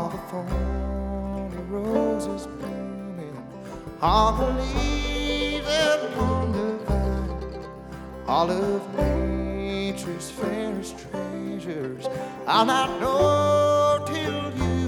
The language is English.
the thorny roses blooming, all the leaves upon the vine, all of nature's fairest treasures I'll not know till you